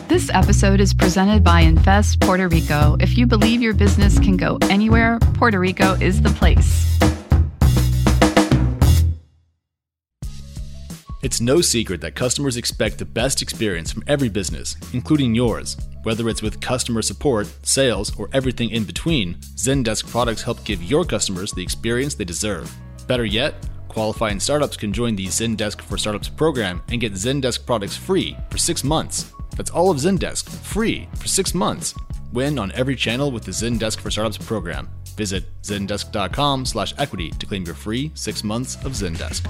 This episode is presented by Invest Puerto Rico. If you believe your business can go anywhere, Puerto Rico is the place. It's no secret that customers expect the best experience from every business, including yours. Whether it's with customer support, sales, or everything in between, Zendesk products help give your customers the experience they deserve. Better yet, qualifying startups can join the Zendesk for Startups program and get Zendesk products free for 6 months. That's all of Zendesk, free for 6 months. Win on every channel with the Zendesk for Startups program. Visit zendesk.com/equity to claim your free 6 months of Zendesk.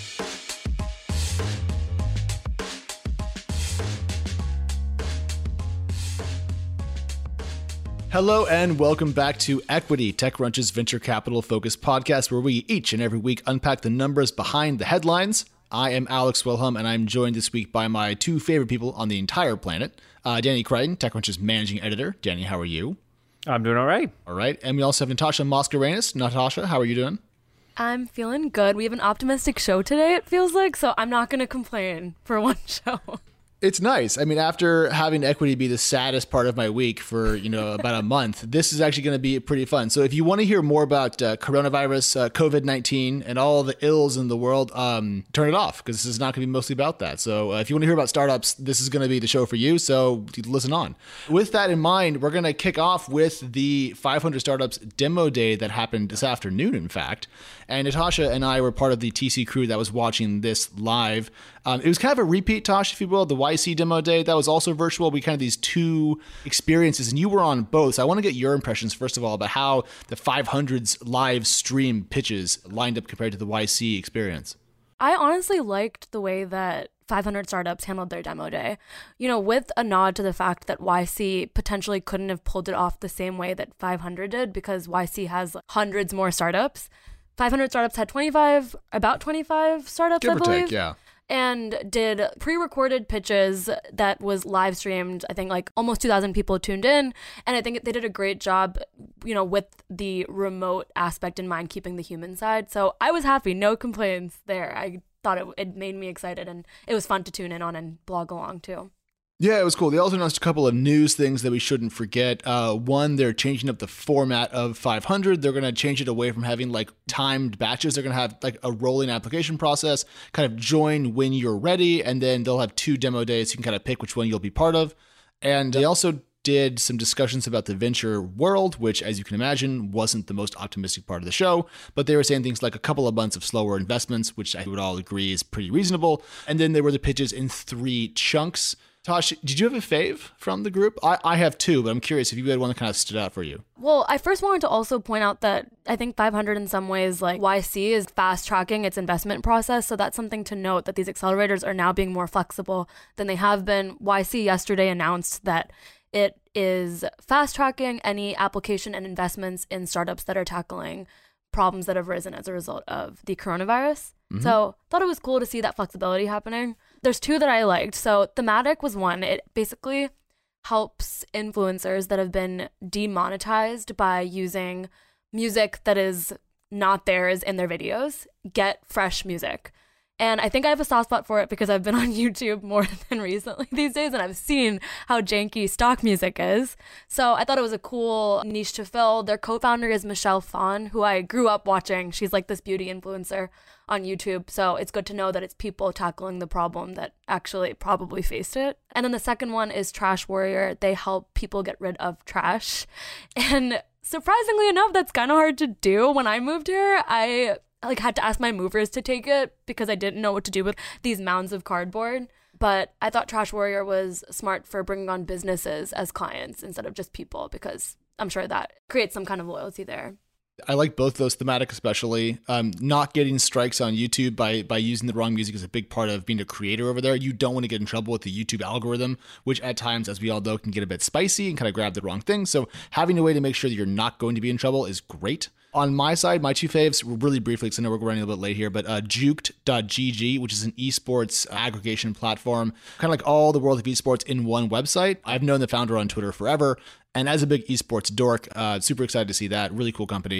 Hello and welcome back to Equity, TechCrunch's venture capital focused podcast where we each and every week unpack the numbers behind the headlines. I am Alex Wilhelm and I'm joined this week by my two favorite people on the entire planet. Danny Crichton, TechCrunch's managing editor. Danny, how are you? I'm doing all right. All right. And we also have Natasha Mascarenas. Natasha, how are you doing? I'm feeling good. We have an optimistic show today, it feels like, so I'm not going to complain for one show. It's nice. I mean, after having Equity be the saddest part of my week for, about a month, this is actually going to be pretty fun. So if you want to hear more about coronavirus, COVID-19, and all the ills in the world, turn it off because this is not going to be mostly about that. So if you want to hear about startups, this is going to be the show for you. So listen on. With that in mind, we're going to kick off with the 500 Startups demo day that happened this afternoon, in fact. And Natasha and I were part of the TC crew that was watching this live. It was kind of a repeat, Tosh, if you will, the YC demo day. That was also virtual. We kind of these two experiences, and you were on both. So I want to get your impressions, first of all, about how the 500's live stream pitches lined up compared to the YC experience. I honestly liked the way that 500 Startups handled their demo day, with a nod to the fact that YC potentially couldn't have pulled it off the same way that 500 did because YC has hundreds more startups. 500 Startups had about 25 startups, Give I or believe. Take, yeah. And did pre-recorded pitches that was live streamed. I think like almost 2,000 people tuned in. And I think they did a great job, with the remote aspect in mind, keeping the human side. So I was happy. No complaints there. I thought it made me excited and it was fun to tune in on and blog along too. Yeah, it was cool. They also announced a couple of news things that we shouldn't forget. One, they're changing up the format of 500. They're going to change it away from having like timed batches. They're going to have like a rolling application process, kind of join when you're ready, and then they'll have 2 demo days. You can kind of pick which one you'll be part of. And they also did some discussions about the venture world, which, as you can imagine, wasn't the most optimistic part of the show. But they were saying things like a couple of months of slower investments, which I would all agree is pretty reasonable. And then there were the pitches in 3 chunks. Tosh, did you have a fave from the group? I have 2, but I'm curious if you had one that kind of stood out for you. Well, I first wanted to also point out that I think 500 in some ways, like YC is fast tracking its investment process. So that's something to note that these accelerators are now being more flexible than they have been. YC yesterday announced that it is fast tracking any application and investments in startups that are tackling problems that have risen as a result of the coronavirus. Mm-hmm. So thought it was cool to see that flexibility happening. There's 2 that I liked. So Thematic was one. It basically helps influencers that have been demonetized by using music that is not theirs in their videos get fresh music. And I think I have a soft spot for it because I've been on YouTube more than recently these days, and I've seen how janky stock music is. So I thought it was a cool niche to fill. Their co-founder is Michelle Phan, who I grew up watching. She's like this beauty influencer on YouTube. So it's good to know that it's people tackling the problem that actually probably faced it. And then the second one is Trash Warrior. They help people get rid of trash. And surprisingly enough, that's kind of hard to do. When I moved here, I had to ask my movers to take it because I didn't know what to do with these mounds of cardboard. But I thought Trash Warrior was smart for bringing on businesses as clients instead of just people, because I'm sure that creates some kind of loyalty there. I like both those, Thematic especially. Not getting strikes on YouTube by using the wrong music is a big part of being a creator over there. You don't want to get in trouble with the YouTube algorithm, which at times, as we all know, can get a bit spicy and kind of grab the wrong thing. So having a way to make sure that you're not going to be in trouble is great. On my side, my 2 faves, really briefly, because I know we're running a little bit late here, but Juked.gg, which is an esports aggregation platform, kind of like all the world of esports in one website. I've known the founder on Twitter forever, and as a big esports dork, super excited to see that. Really cool company.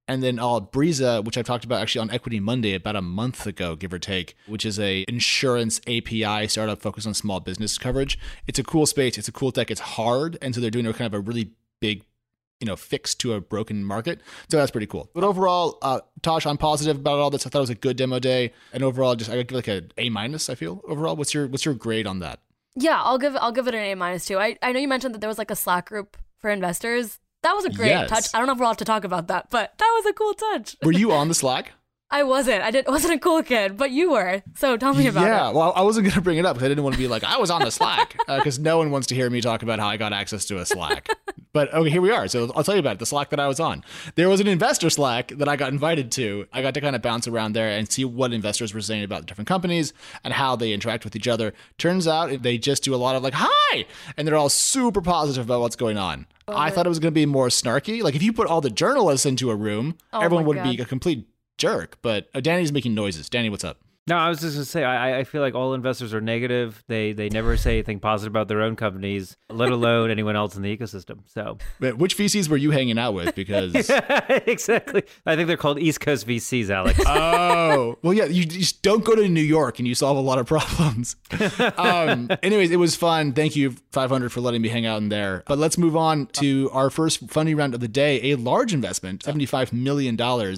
And then Breeza, which I've talked about actually on Equity Monday about a month ago, give or take, which is a insurance API startup focused on small business coverage. It's a cool space. It's a cool tech. It's hard. And so they're doing a kind of a really big fix to a broken market. So that's pretty cool. But overall, Tosh, I'm positive about all this. I thought it was a good demo day. And overall, I give like an A-, I feel, overall. What's your grade on that? Yeah, I'll give it an A- too. I know you mentioned that there was like a Slack group for investors. That was a great touch. I don't know if we're allowed to talk about that, but that was a cool touch. Were you on the Slack? I wasn't. Wasn't a cool kid, but you were. So tell me about it. Yeah, well, I wasn't going to bring it up because I didn't want to be like, I was on the Slack, because no one wants to hear me talk about how I got access to a Slack. But okay, here we are. So I'll tell you about it, the Slack that I was on. There was an investor Slack that I got invited to. I got to kind of bounce around there and see what investors were saying about different companies and how they interact with each other. Turns out they just do a lot of like, hi! And they're all super positive about what's going on. I thought it was going to be more snarky. Like if you put all the journalists into a room, everyone would be a complete jerk. But Danny's making noises. Danny, what's up? No, I was just going to say, I feel like all investors are negative. They never say anything positive about their own companies, let alone anyone else in the ecosystem. So, but which VCs were you hanging out with? Because exactly, I think they're called East Coast VCs, Alex. Oh, well, yeah, you just don't go to New York and you solve a lot of problems. Anyways, it was fun. Thank you, 500, for letting me hang out in there. But let's move on to our first funding round of the day, a large investment, $75 million.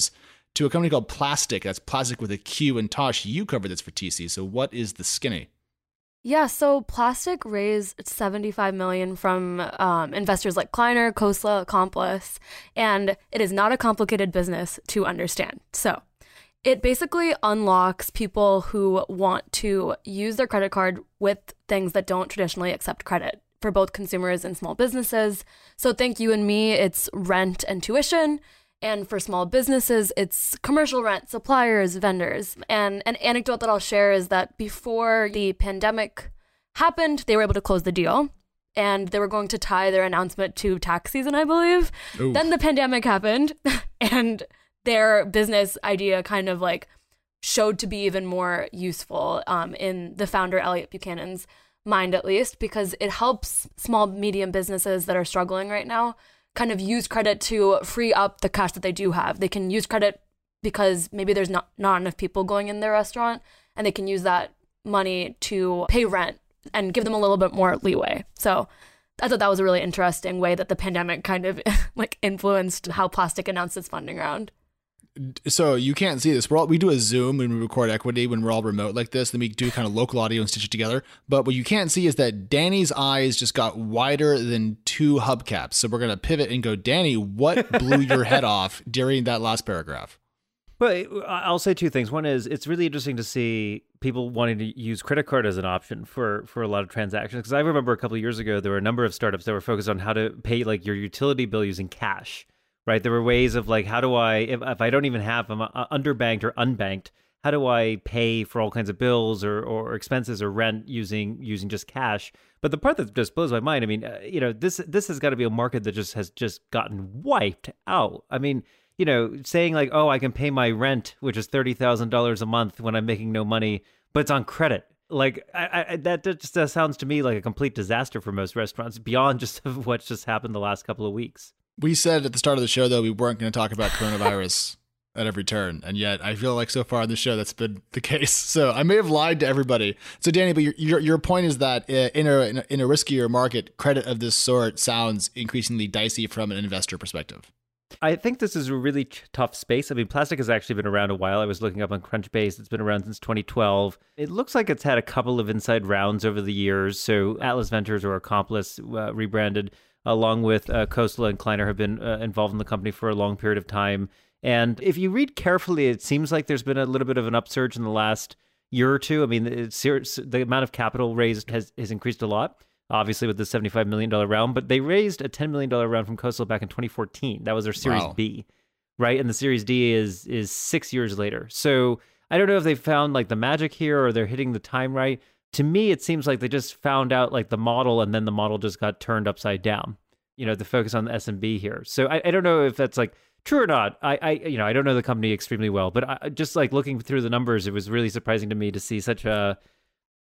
To a company called Plastiq. That's Plastic with a Q. And Tosh, you covered this for TC. So what is the skinny? Yeah, so Plastiq raised $75 million from investors like Kleiner, Khosla, Accomplice, and it is not a complicated business to understand. So it basically unlocks people who want to use their credit card with things that don't traditionally accept credit for both consumers and small businesses. So think you and me, it's rent and tuition. And for small businesses, it's commercial rent, suppliers, vendors. And an anecdote that I'll share is that before the pandemic happened, they were able to close the deal. And they were going to tie their announcement to tax season, I believe. Ooh. Then the pandemic happened, and their business idea kind of like showed to be even more useful in the founder, Elliot Buchanan's mind, at least, because it helps small, medium businesses that are struggling right now kind of use credit to free up the cash that they do have. They can use credit because maybe there's not enough people going in their restaurant, and they can use that money to pay rent and give them a little bit more leeway. So I thought that was a really interesting way that the pandemic kind of like influenced how Plastiq announced its funding round. So you can't see this. We do a Zoom when we record Equity when we're all remote like this. Then we do kind of local audio and stitch it together. But what you can't see is that Danny's eyes just got wider than two hubcaps. So we're going to pivot and go, Danny, what blew your head off during that last paragraph? Well, I'll say two things. One is it's really interesting to see people wanting to use credit card as an option for a lot of transactions. Because I remember a couple of years ago, there were a number of startups that were focused on how to pay like your utility bill using cash. Right, there were ways of like, how do I, if I don't even have, I'm underbanked or unbanked, how do I pay for all kinds of bills or expenses or rent using just cash? But the part that just blows my mind, I mean, this has got to be a market that has gotten wiped out. I mean, saying like, oh, I can pay my rent, which is $30,000 a month when I'm making no money, but it's on credit. Like that just sounds to me like a complete disaster for most restaurants beyond just what's just happened the last couple of weeks. We said at the start of the show, though, we weren't going to talk about coronavirus at every turn. And yet I feel like so far on the show, that's been the case. So I may have lied to everybody. So Danny, but your point is that in a riskier market, credit of this sort sounds increasingly dicey from an investor perspective. I think this is a really tough space. I mean, Plastiq has actually been around a while. I was looking up on Crunchbase. It's been around since 2012. It looks like it's had a couple of inside rounds over the years. So Atlas Ventures or Accomplice rebranded, along with Khosla and Kleiner, have been involved in the company for a long period of time. And if you read carefully, it seems like there's been a little bit of an upsurge in the last year or two. I mean, the amount of capital raised has increased a lot, obviously with the $75 million round. But they raised a $10 million round from Khosla back in 2014. That was their Series B, right? And the Series D is 6 years later. So I don't know if they found like the magic here or they're hitting the time right. To me, it seems like they just found out like the model, and then the model just got turned upside down. The focus on the SMB here. So I don't know if that's like true or not. I don't know the company extremely well, but just like looking through the numbers, it was really surprising to me to see such a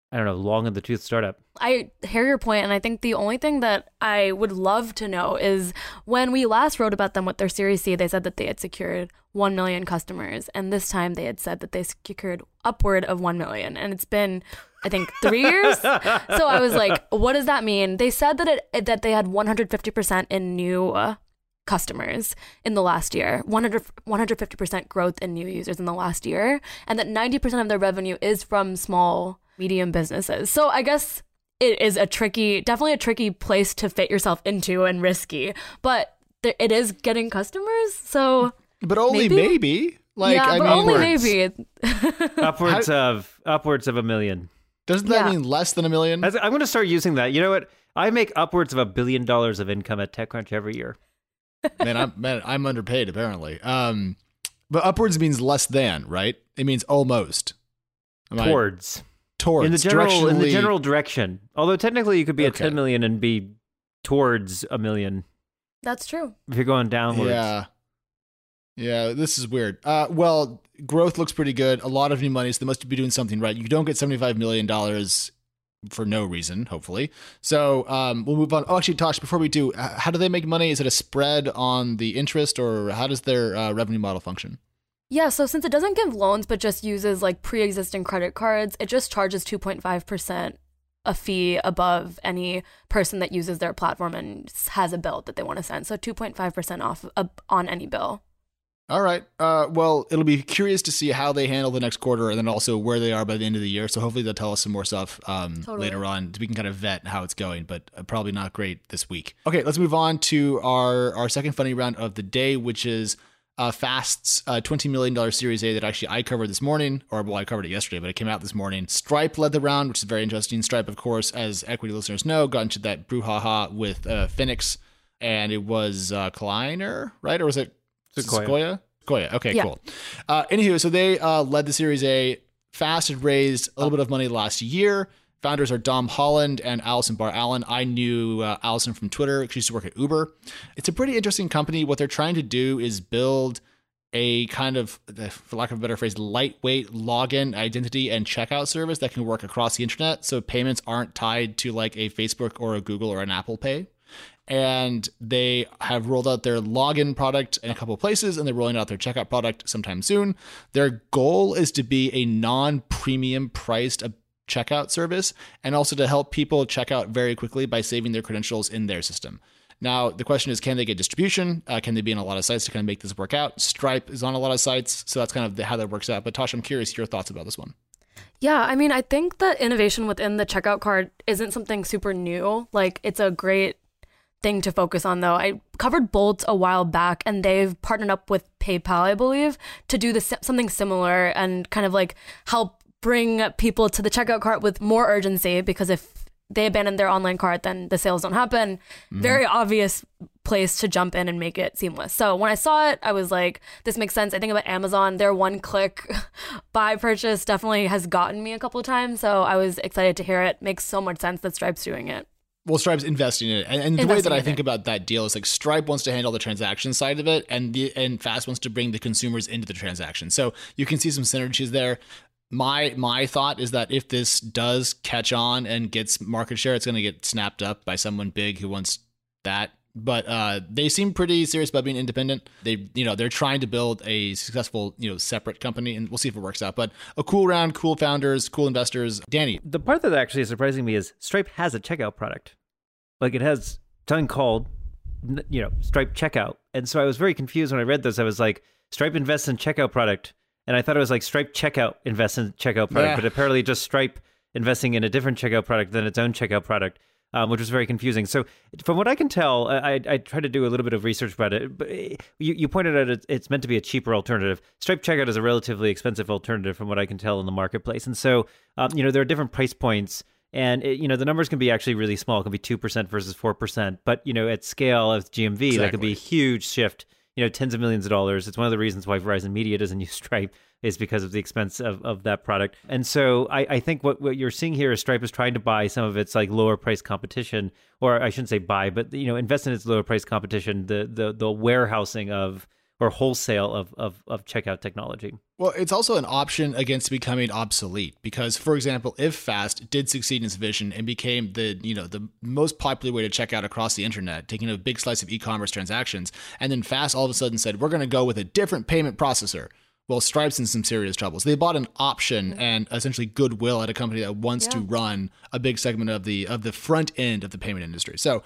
I don't know, long in the tooth startup. I hear your point, and I think the only thing that I would love to know is when we last wrote about them with their Series C, they said that they had secured 1 million customers, and this time they had said that they secured upward of 1 million, and it's been, I think, 3 years. So I was like, what does that mean? They said that they had 150% in new customers in the last year, 150% growth in new users in the last year, and that 90% of their revenue is from small, medium businesses. So I guess it is definitely a tricky place to fit yourself into and risky, but it is getting customers. So, but only maybe. Like, yeah, I but mean, only maybe. upwards of 1 million. Doesn't that mean less than 1 million? I'm going to start using that. You know what? I make upwards of $1 billion of income at TechCrunch every year. I'm underpaid apparently. But upwards means less than, right? It means almost. Towards. In the general direction. Although technically you could be at 10 million and be towards 1 million. That's true. If you're going downwards. Yeah, this is weird. Well, growth looks pretty good. A lot of new money, so they must be doing something right. You don't get $75 million for no reason, hopefully. So we'll move on. Oh, actually, Tosh, before we do, how do they make money? Is it a spread on the interest, or how does their revenue model function? Yeah, so since it doesn't give loans but just uses like pre-existing credit cards, it just charges 2.5% a fee above any person that uses their platform and has a bill that they want to send. So 2.5% off on any bill. All right. Well, it'll be curious to see how they handle the next quarter and then also where they are by the end of the year. So hopefully they'll tell us some more stuff later on so we can kind of vet how it's going, but probably not great this week. Okay, let's move on to our second funny round of the day, which is Fast's $20 million Series A that actually I covered this morning, I covered it yesterday, but it came out this morning. Stripe led the round, which is very interesting. Stripe, of course, as equity listeners know, got into that brouhaha with Phoenix, and it was Kleiner, right? Or was it Sequoia? Okay, yeah. Cool. Anywho, so they led the Series A. Fast had raised a little bit of money last year. Founders are Dom Holland and Allison Barr Allen. I knew Allison from Twitter. She used to work at Uber. It's a pretty interesting company. What they're trying to do is build a kind of, for lack of a better phrase, lightweight login, identity, and checkout service that can work across the internet. So payments aren't tied to like a Facebook or a Google or an Apple Pay. And they have rolled out their login product in a couple of places, and they're rolling out their checkout product sometime soon. Their goal is to be a non-premium priced checkout service, and also to help people check out very quickly by saving their credentials in their system. Now, the question is, can they get distribution? Can they be in a lot of sites to kind of make this work out? Stripe is on a lot of sites, so that's kind of how that works out. But Tosh, I'm curious your thoughts about this one. Yeah, I mean, I think that innovation within the checkout card isn't something super new. Like, it's a great thing to focus on, though. I covered Bolt a while back, and they've partnered up with PayPal, I believe, to do something similar and kind of like help bring people to the checkout cart with more urgency, because if they abandon their online cart, then the sales don't happen. Mm-hmm. Very obvious place to jump in and make it seamless. So when I saw it, I was like, this makes sense. I think about Amazon, their one-click buy purchase definitely has gotten me a couple of times. So I was excited to hear it. Makes so much sense that Stripe's doing it. Well, Stripe's investing in it. And the way that I think about that deal is like Stripe wants to handle the transaction side of it, and Fast wants to bring the consumers into the transaction. So you can see some synergies there. My thought is that if this does catch on and gets market share, it's going to get snapped up by someone big who wants that. But they seem pretty serious about being independent. They're trying to build a successful, separate company, and we'll see if it works out. But a cool round, cool founders, cool investors. Danny, the part that actually is surprising me is Stripe has a checkout product. Like, it has something called, Stripe Checkout. And so I was very confused when I read this. I was like, Stripe invests in checkout product. And I thought it was like Stripe Checkout invests in checkout product, but apparently just Stripe investing in a different checkout product than its own checkout product, which was very confusing. So from what I can tell, I tried to do a little bit of research about it, but you pointed out it's meant to be a cheaper alternative. Stripe Checkout is a relatively expensive alternative from what I can tell in the marketplace. And so, there are different price points. And the numbers can be actually really small. It can be 2% versus 4%. But at scale of GMV, exactly, that could be a huge shift. Tens of millions of dollars. It's one of the reasons why Verizon Media doesn't use Stripe, is because of the expense of that product. And so I think what you're seeing here is Stripe is trying to buy some of its like lower price competition, or I shouldn't say buy, but invest in its lower price competition, the warehousing of or wholesale of checkout technology. Well, it's also an option against becoming obsolete because, for example, if Fast did succeed in its vision and became the most popular way to check out across the internet, taking a big slice of e-commerce transactions, and then Fast all of a sudden said, we're going to go with a different payment processor. Well, Stripe's in some serious troubles. They bought an option and essentially goodwill at a company that wants to run a big segment of the front end of the payment industry. So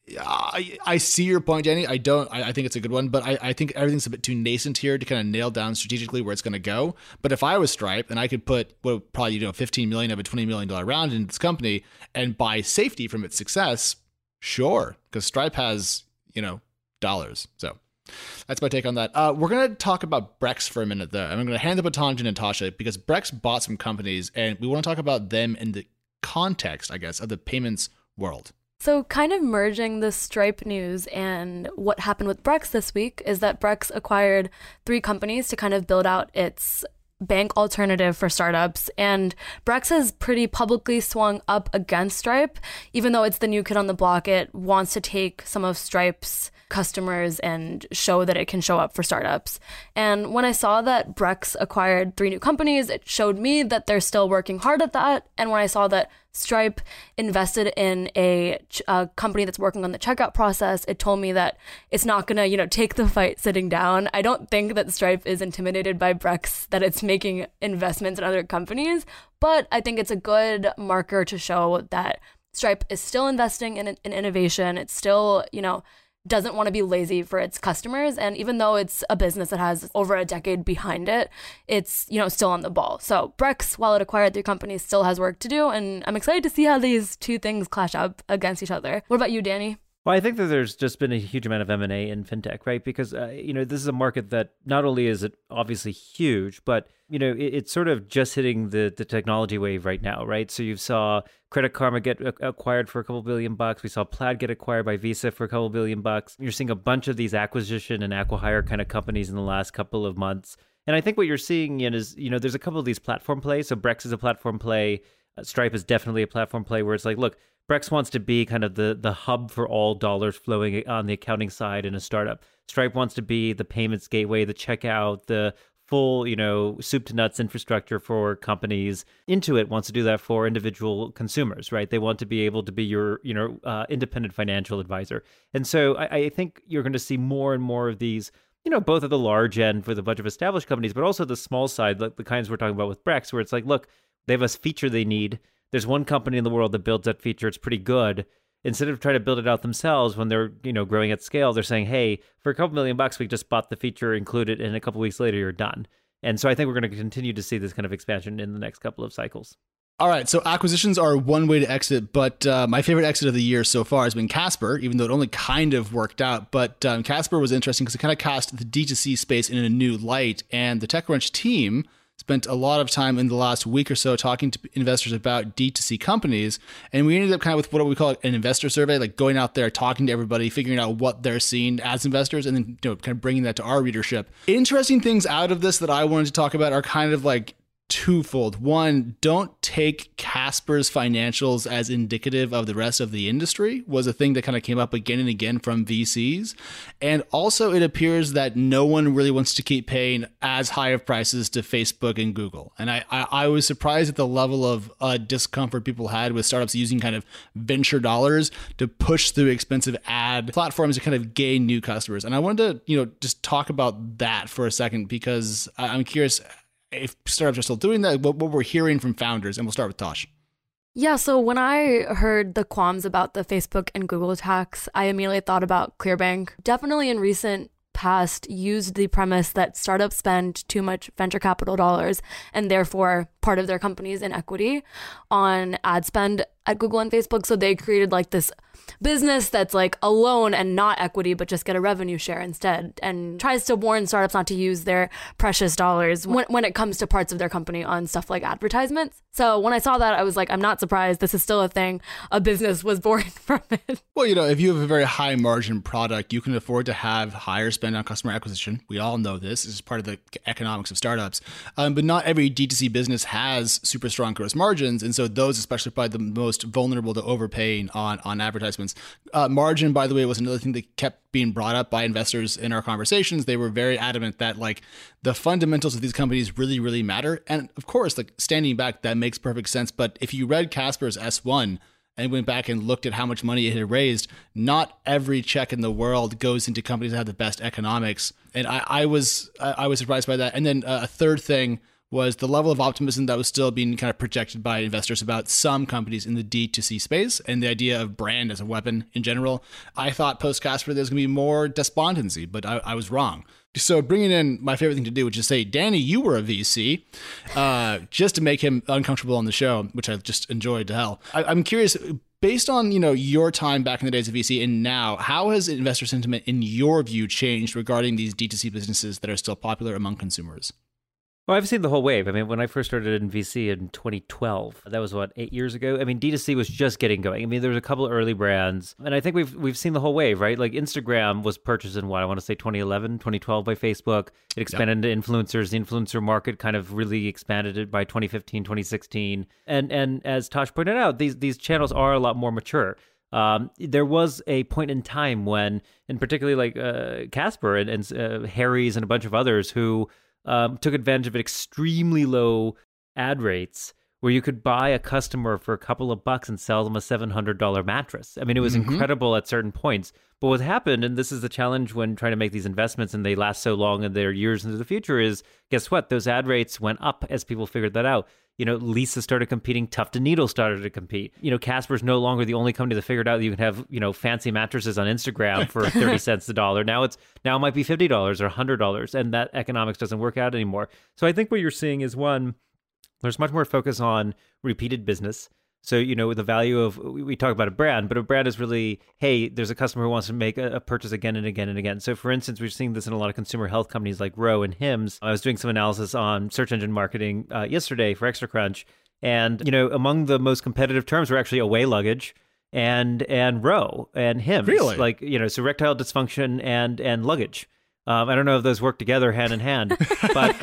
I see your point, Danny. I think it's a good one, but I think everything's a bit too nascent here to kind of nail down strategically where it's going to go. But if I was Stripe and I could put probably $15 million of a $20 million round into this company and buy safety from its success, sure, because Stripe has dollars. So that's my take on that. We're going to talk about Brex for a minute, though. I'm going to hand the baton to Natasha because Brex bought some companies, and we want to talk about them in the context, I guess, of the payments world. So kind of merging the Stripe news and what happened with Brex this week is that Brex acquired 3 companies to kind of build out its bank alternative for startups. And Brex has pretty publicly swung up against Stripe. Even though it's the new kid on the block, it wants to take some of Stripe's customers and show that it can show up for startups. And when I saw that Brex acquired 3 new companies, it showed me that they're still working hard at that. And when I saw that Stripe invested in a company that's working on the checkout process, it told me that it's not going to, take the fight sitting down. I don't think that Stripe is intimidated by Brex, that it's making investments in other companies, but I think it's a good marker to show that Stripe is still investing in innovation. It's still, doesn't want to be lazy for its customers. And even though it's a business that has over a decade behind it, it's, still on the ball. So Brex, while it acquired 3 companies, still has work to do. And I'm excited to see how these 2 things clash up against each other. What about you, Danny? Well, I think that there's just been a huge amount of M&A in fintech, right? Because, this is a market that not only is it obviously huge, but, it's sort of just hitting the technology wave right now, right? So you saw Credit Karma get acquired for a couple $2 billion. We saw Plaid get acquired by Visa for a couple $1 billion. You're seeing a bunch of these acquisition and acqui-hire kind of companies in the last couple of months. And I think what you're seeing is, there's a couple of these platform plays. So Brex is a platform play. Stripe is definitely a platform play where it's like, look, Brex wants to be kind of the hub for all dollars flowing on the accounting side in a startup. Stripe wants to be the payments gateway, the checkout, the full, soup to nuts infrastructure for companies. Intuit wants to do that for individual consumers, right? They want to be able to be your, independent financial advisor. And so I think you're going to see more and more of these, both at the large end for the bunch of established companies, but also the small side, like the kinds we're talking about with Brex, where it's like, look, they have a feature they need. There's one company in the world that builds that feature. It's pretty good. Instead of trying to build it out themselves when they're, growing at scale, they're saying, hey, for a couple $1 million, we just bought the feature, include it, and a couple weeks later, you're done. And so I think we're going to continue to see this kind of expansion in the next couple of cycles. All right, so acquisitions are one way to exit, but my favorite exit of the year so far has been Casper, even though it only kind of worked out. But Casper was interesting because it kind of cast the D2C space in a new light, and the TechCrunch team spent a lot of time in the last week or so talking to investors about D2C companies. And we ended up kind of with what we call an investor survey, like going out there, talking to everybody, figuring out what they're seeing as investors, and then kind of bringing that to our readership. Interesting things out of this that I wanted to talk about are kind of like twofold. One, don't take Casper's financials as indicative of the rest of the industry was a thing that kind of came up again and again from VCs. And also it appears that no one really wants to keep paying as high of prices to Facebook and Google. And I was surprised at the level of discomfort people had with startups using kind of venture dollars to push through expensive ad platforms to kind of gain new customers. And I wanted to, just talk about that for a second because I'm curious if startups are still doing that, what we're hearing from founders, and we'll start with Tosh. Yeah, so when I heard the qualms about the Facebook and Google attacks, I immediately thought about ClearBank. Definitely in recent past used the premise that startups spend too much venture capital dollars and therefore part of their companies in equity on ad spend at Google and Facebook. So they created like this business that's like a loan and not equity, but just get a revenue share instead, and tries to warn startups not to use their precious dollars when it comes to parts of their company on stuff like advertisements. So when I saw that, I was like, I'm not surprised. This is still a thing. A business was born from it. Well, if you have a very high margin product, you can afford to have higher spend on customer acquisition. We all know this. This is part of the economics of startups. But not every D2C business has super strong gross margins. And so those, especially probably the most vulnerable to overpaying on advertising investments. Margin, by the way, was another thing that kept being brought up by investors in our conversations. They were very adamant that like the fundamentals of these companies really, really matter. And of course, like standing back, that makes perfect sense. But if you read Casper's S1 and went back and looked at how much money it had raised, not every check in the world goes into companies that have the best economics. And I was surprised by that. And then a third thing was the level of optimism that was still being kind of projected by investors about some companies in the D2C space and the idea of brand as a weapon in general. I thought post-Casper there's going to be more despondency, but I was wrong. So bringing in my favorite thing to do, which is say, Danny, you were a VC, just to make him uncomfortable on the show, which I just enjoyed to hell. I'm curious, based on your time back in the days of VC and now, how has investor sentiment in your view changed regarding these D2C businesses that are still popular among consumers? Well, I've seen the whole wave. I mean, when I first started in VC in 2012, that was 8 years ago. I mean, D2C was just getting going. I mean, there was a couple of early brands, and I think we've seen the whole wave, right? Like Instagram was purchased in I want to say 2011, 2012 by Facebook. It expanded into influencers. The influencer market kind of really expanded it by 2015, 2016. And as Tosh pointed out, these channels are a lot more mature. There was a point in time when, and particularly like Casper and Harry's and a bunch of others who took advantage of extremely low ad rates where you could buy a customer for a couple of bucks and sell them a $700 mattress. I mean, it was incredible at certain points. But what happened, and this is the challenge when trying to make these investments and they last so long and they're years into the future, is guess what? Those ad rates went up as people figured that out. Lisa started competing. Tuft & Needle started to compete. Casper's no longer the only company that figured out that you can have, fancy mattresses on Instagram for 30 cents a dollar. Now it might be $50 or $100, and that economics doesn't work out anymore. So I think what you're seeing is, one, there's much more focus on repeated business. So, the value of, we talk about a brand, but a brand is really, hey, there's a customer who wants to make a purchase again and again and again. So, for instance, we're seeing this in a lot of consumer health companies like Ro and Hims. I was doing some analysis on search engine marketing yesterday for Extra Crunch. And, among the most competitive terms were actually away luggage and Ro and Hims. Really? Like, so erectile dysfunction and luggage. I don't know if those work together hand in hand, but,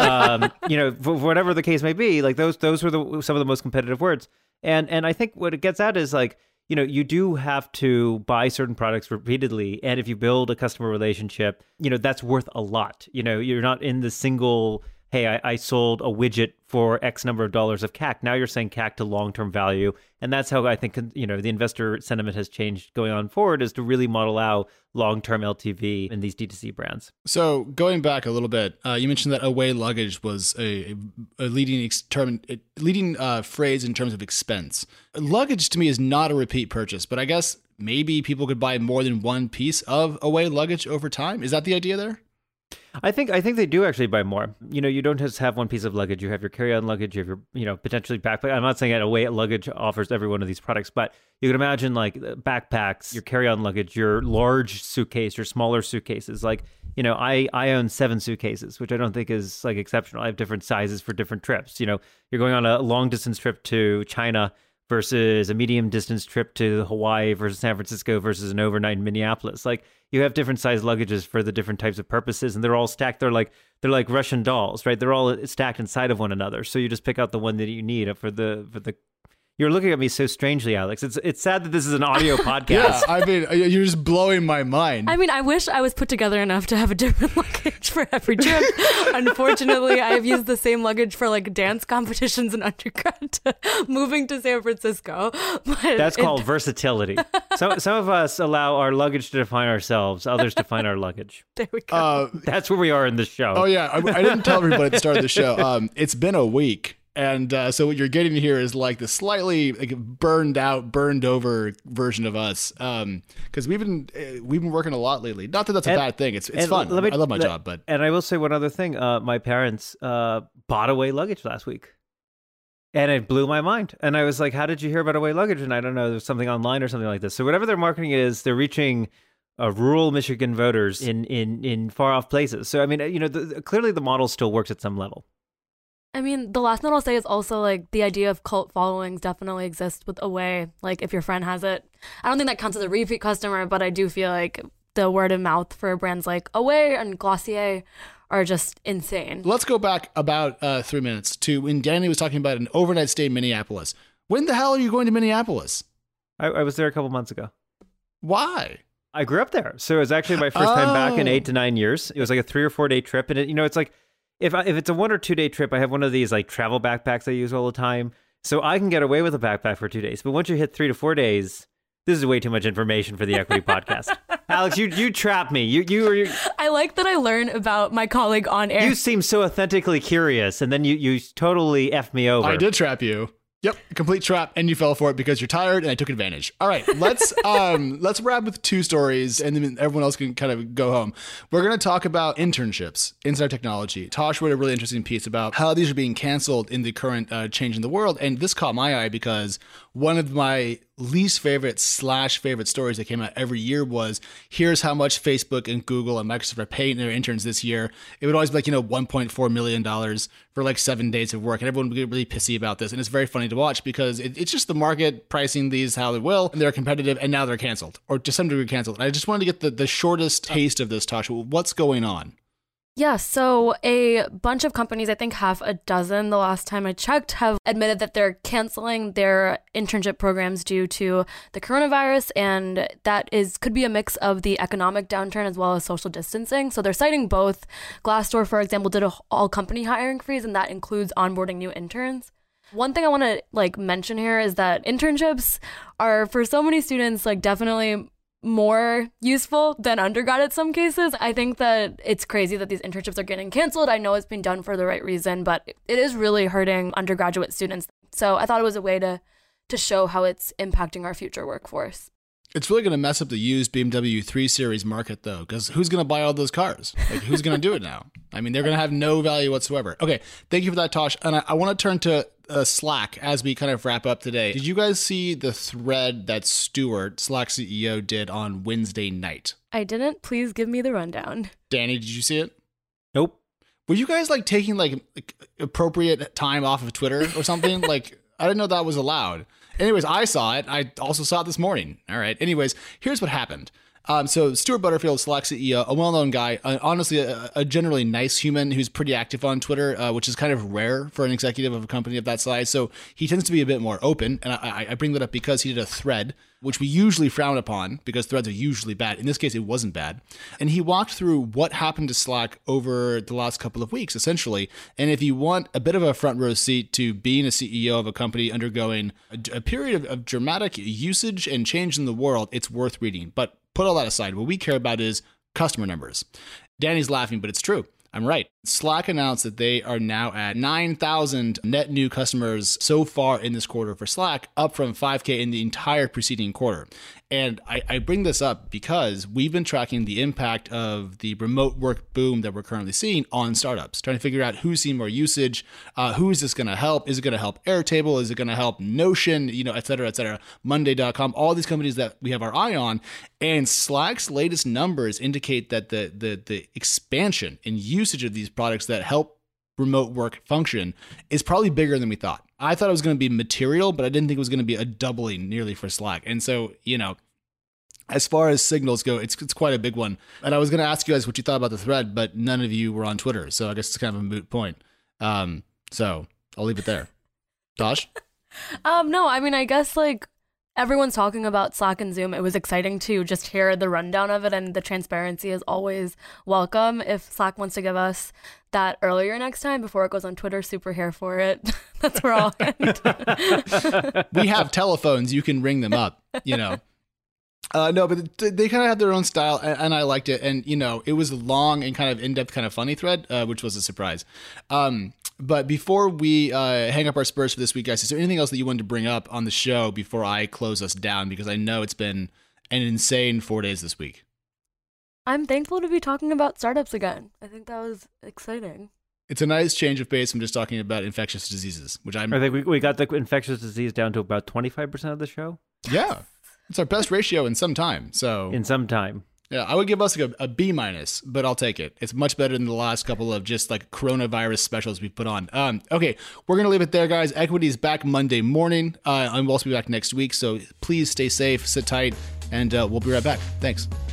for whatever the case may be, like those were some of the most competitive words. And I think what it gets at is like, you do have to buy certain products repeatedly. And if you build a customer relationship, that's worth a lot. You're not in the single, hey, I sold a widget for X number of dollars of CAC. Now you're saying CAC to long-term value. And that's how I think, the investor sentiment has changed going on forward, is to really model out long-term LTV in these D2C brands. So going back a little bit, you mentioned that away luggage was a leading phrase in terms of expense. Luggage to me is not a repeat purchase, but I guess maybe people could buy more than one piece of away luggage over time. Is that the idea there? I think they do actually buy more. You don't just have one piece of luggage. You have your carry-on luggage. You have your, potentially backpack. I'm not saying that away luggage offers every one of these products, but you can imagine like backpacks, your carry-on luggage, your large suitcase, your smaller suitcases. Like, I own 7 suitcases, which I don't think is like exceptional. I have different sizes for different trips. You're going on a long-distance trip to China versus a medium distance trip to Hawaii versus San Francisco versus an overnight in Minneapolis. Like, you have different size luggages for the different types of purposes, and they're all stacked. They're like Russian dolls, right? They're all stacked inside of one another. So you just pick out the one that you need for the. You're looking at me so strangely, Alex. It's sad that this is an audio podcast. Yeah, I mean, you're just blowing my mind. I mean, I wish I was put together enough to have a different luggage for every trip. Unfortunately, I have used the same luggage for like dance competitions in undergrad, moving to San Francisco. But that's called versatility. Some of us allow our luggage to define ourselves. Others define our luggage. There we go. That's where we are in this show. Oh yeah, I didn't tell everybody at the start of the show. It's been a week. And so what you're getting here is like the slightly like burned over version of us, because we've been working a lot lately. Not that that's a bad thing. It's fun. I love my job. But and I will say one other thing. My parents bought away luggage last week, and it blew my mind. And I was like, "How did you hear about away luggage?" And I don't know, there's something online or something like this. So whatever their marketing is, they're reaching rural Michigan voters in far off places. So I mean, clearly the model still works at some level. I mean, the last note I'll say is also like the idea of cult followings definitely exists with Away. Like if your friend has it, I don't think that counts as a repeat customer, but I do feel like the word of mouth for brands like Away and Glossier are just insane. Let's go back about 3 minutes to when Danny was talking about an overnight stay in Minneapolis. When the hell are you going to Minneapolis? I was there a couple months ago. Why? I grew up there. So it was actually my first time back in 8 to 9 years. It was like a 3 or 4 day trip. And it's like, if it's a 1 or 2 day trip, I have one of these like travel backpacks I use all the time. So I can get away with a backpack for 2 days. But once you hit 3 to 4 days, this is way too much information for the Equity Podcast. Alex, you trapped me. You I like that I learn about my colleague on air. You seem so authentically curious, and then you totally effed me over. I did trap you. Yep, complete trap, and you fell for it because you're tired, and I took advantage. All right, let's wrap with 2 stories, and then everyone else can kind of go home. We're going to talk about internships inside technology. Tosh wrote a really interesting piece about how these are being canceled in the current change in the world, and this caught my eye because one of my least favorite / favorite stories that came out every year was, here's how much Facebook and Google and Microsoft are paying their interns this year. It would always be like, $1.4 million for like 7 days of work. And everyone would get really pissy about this. And it's very funny to watch because it's just the market pricing these how they will. And they're competitive, and now they're canceled, or to some degree canceled. And I just wanted to get the shortest taste of this, Tosh. What's going on? Yeah, so a bunch of companies, I think half a dozen the last time I checked, have admitted that they're canceling their internship programs due to the coronavirus, and that could be a mix of the economic downturn as well as social distancing. So they're citing both. Glassdoor, for example, did an all-company hiring freeze, and that includes onboarding new interns. One thing I want to mention here is that internships are, for so many students, definitely more useful than undergrad in some cases. I think that it's crazy that these internships are getting canceled. I know it's being done for the right reason, but it is really hurting undergraduate students. So I thought it was a way to show how it's impacting our future workforce. It's really going to mess up the used BMW 3 Series market, though, because who's going to buy all those cars? Who's going to do it now? I mean, they're going to have no value whatsoever. Okay, thank you for that, Tosh. And I want to turn to Slack as we kind of wrap up today. Did you guys see the thread that Stewart, Slack CEO, did on Wednesday night? I didn't. Please give me the rundown. Danny, did you see it? Nope. Were you guys taking appropriate time off of Twitter or something? I didn't know that was allowed. Anyways, I saw it. I also saw it this morning. All right. Anyways, here's what happened. So Stuart Butterfield, Slack CEO, a well-known guy, honestly, a generally nice human who's pretty active on Twitter, which is kind of rare for an executive of a company of that size. So he tends to be a bit more open. And I bring that up because he did a thread, which we usually frown upon because threads are usually bad. In this case, it wasn't bad. And he walked through what happened to Slack over the last couple of weeks, essentially. And if you want a bit of a front row seat to being a CEO of a company undergoing a period of dramatic usage and change in the world, it's worth reading. But put all that aside. What we care about is customer numbers. Danny's laughing, but it's true. I'm right. Slack announced that they are now at 9,000 net new customers so far in this quarter for Slack, up from 5K in the entire preceding quarter. And I bring this up because we've been tracking the impact of the remote work boom that we're currently seeing on startups, trying to figure out who's seeing more usage, who is this going to help? Is it going to help Airtable? Is it going to help Notion, et cetera, Monday.com, all these companies that we have our eye on. And Slack's latest numbers indicate that the expansion and usage of these products that help remote work function is probably bigger than we thought. I thought it was going to be material, but I didn't think it was going to be a doubling nearly for Slack. And so, as far as signals go, it's quite a big one. And I was going to ask you guys what you thought about the thread, but none of you were on Twitter. So I guess it's kind of a moot point. So I'll leave it there. Tosh? No, I mean, I guess everyone's talking about Slack and Zoom. It was exciting to just hear the rundown of it, and the transparency is always welcome. If Slack wants to give us that earlier next time before it goes on Twitter, super here for it. That's where I'll end. We have telephones. You can ring them up, No, but they kind of had their own style, and I liked it. And, it was a long and kind of in-depth, kind of funny thread, which was a surprise. But before we hang up our spurs for this week, guys, is there anything else that you wanted to bring up on the show before I close us down? Because I know it's been an insane 4 days this week. I'm thankful to be talking about startups again. I think that was exciting. It's a nice change of pace from just talking about infectious diseases, which I think we got the infectious disease down to about 25% of the show. Yeah. It's our best ratio in some time. Yeah, I would give us a B-, but I'll take it. It's much better than the last couple of just coronavirus specials we put on. Okay, we're going to leave it there, guys. Equity is back Monday morning, and we'll also be back next week. So please stay safe, sit tight, and we'll be right back. Thanks.